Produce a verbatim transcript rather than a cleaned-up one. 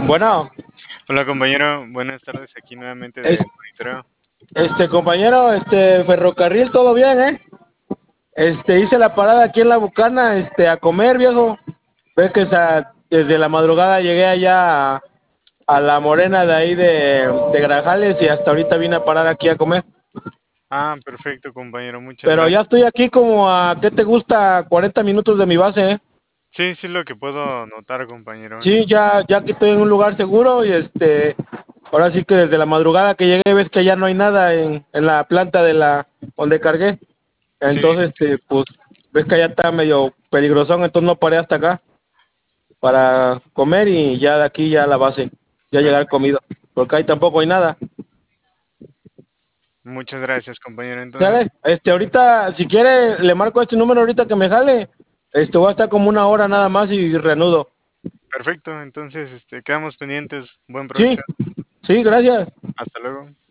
Bueno, Hola compañero, buenas tardes aquí nuevamente de es, monitoreo. este compañero, este ferrocarril, todo bien, ¿eh? Este, hice la parada aquí en La Bucana, este, a comer, viejo. Ves que esa- desde la madrugada llegué allá a, a La Morena de ahí de, de Grajales y hasta ahorita vine a parar aquí a comer. Ah, perfecto compañero, muchas Pero ya gracias. estoy aquí como a, ¿qué te gusta? cuarenta minutos de mi base, ¿eh? Sí, sí lo que puedo notar compañero. Sí, ya, ya que estoy en un lugar seguro y este, ahora sí que desde la madrugada que llegué ves que ya no hay nada en, en la planta de la donde cargué. Sí, Entonces, este, pues, ves que ya está medio peligrosón, entonces no paré hasta acá para comer y ya de aquí ya a la base, ya llegar perfecto. comido, porque ahí tampoco hay nada. Muchas gracias compañero. Entonces, ¿Sale? Este, ahorita, si quiere, le marco este número ahorita que me jale. Este, voy a estar como una hora nada más y reanudo. perfecto. Entonces, este, quedamos pendientes. Buen Sí, provecho. sí, gracias. Hasta luego.